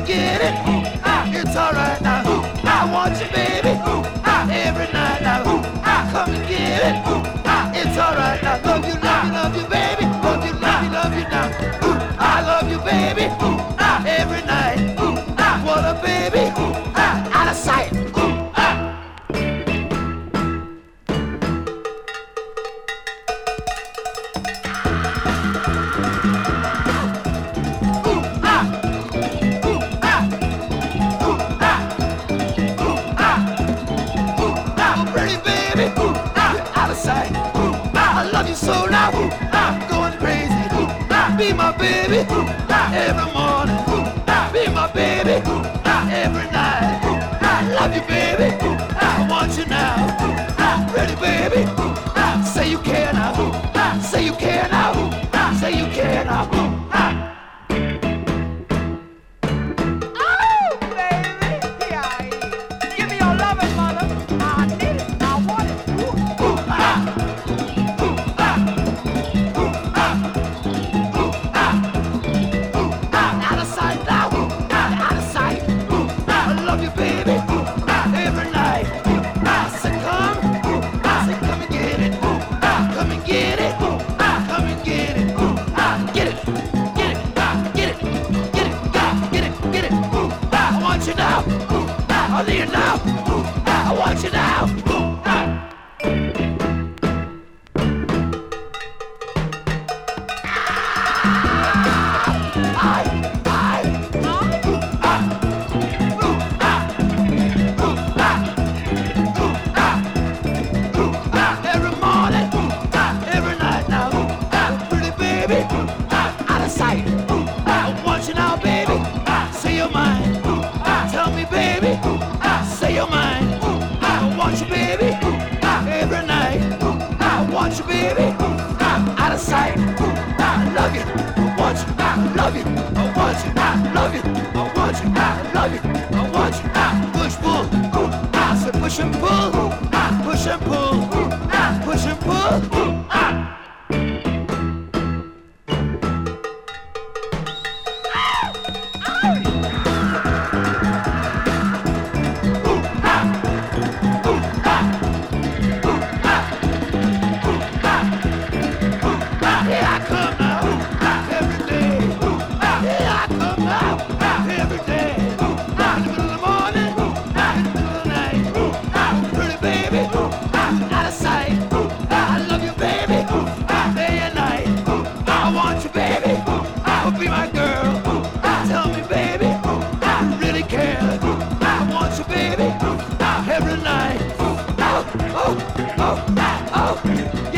and get it. It's alright now. I want you, baby. Every night now. Come and get it. It's alright now. Love you, love you, love you, baby. Love you, love you, love you now. I love you, baby. Every night. What a baby. Out of sight. I love you so now, I'm going crazy. Be my baby every morning. Be my baby every night. I love you, baby. I want you now. Pretty baby. Say you care now. Say you care now. Say you care now. I want you now. Every morning, every night now. Pretty baby, out of sight. I want you now, baby. Say you're mine. Tell me, baby. Say you're mine. I want you, baby. Every night. I want you, baby. Out of sight. I love you. I want you. I love you. I want you. I love you. I want you. I love you. I want you. Push, pull. I said push and pull. Push and pull. Push and pull. Be my girl. Tell me, baby, I really care. I want you, baby, every night. Oh, oh, oh, oh.